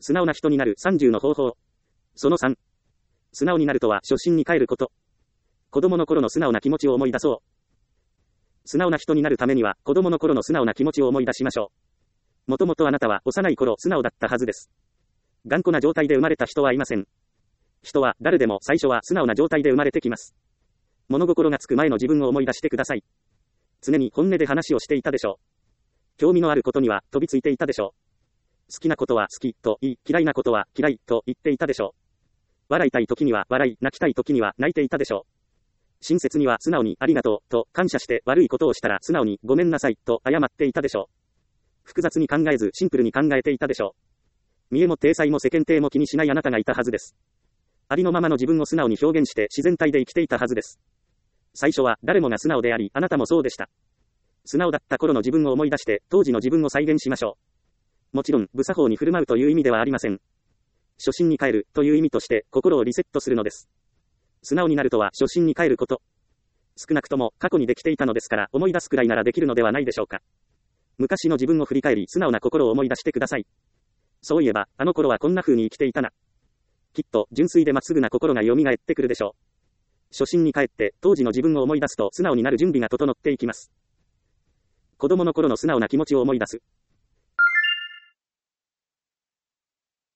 素直な人になる30の方法。その3。素直になるとは初心に帰ること。子供の頃の素直な気持ちを思い出そう。素直な人になるためには、子供の頃の素直な気持ちを思い出しましょう。もともとあなたは幼い頃素直だったはずです。頑固な状態で生まれた人はいません。人は誰でも最初は素直な状態で生まれてきます。物心がつく前の自分を思い出してください。常に本音で話をしていたでしょう。興味のあることには飛びついていたでしょう。好きなことは好きと言い、嫌いなことは嫌いと言っていたでしょう。笑いたい時には笑い、泣きたい時には泣いていたでしょう。親切には素直にありがとうと感謝して、悪いことをしたら素直にごめんなさいと謝っていたでしょう。複雑に考えずシンプルに考えていたでしょう。見栄も体裁も世間体も気にしないあなたがいたはずです。ありのままの自分を素直に表現して自然体で生きていたはずです。最初は誰もが素直であり、あなたもそうでした。素直だった頃の自分を思い出して、当時の自分を再現しましょう。もちろん、無作法に振る舞うという意味ではありません。初心に帰るという意味として、心をリセットするのです。素直になるとは初心に帰ること。少なくとも過去にできていたのですから、思い出すくらいならできるのではないでしょうか。昔の自分を振り返り、素直な心を思い出してください。そういえば、あの頃はこんな風に生きていたな。きっと、純粋でまっすぐな心が蘇ってくるでしょう。初心に帰って、当時の自分を思い出すと素直になる準備が整っていきます。子供の頃の素直な気持ちを思い出す。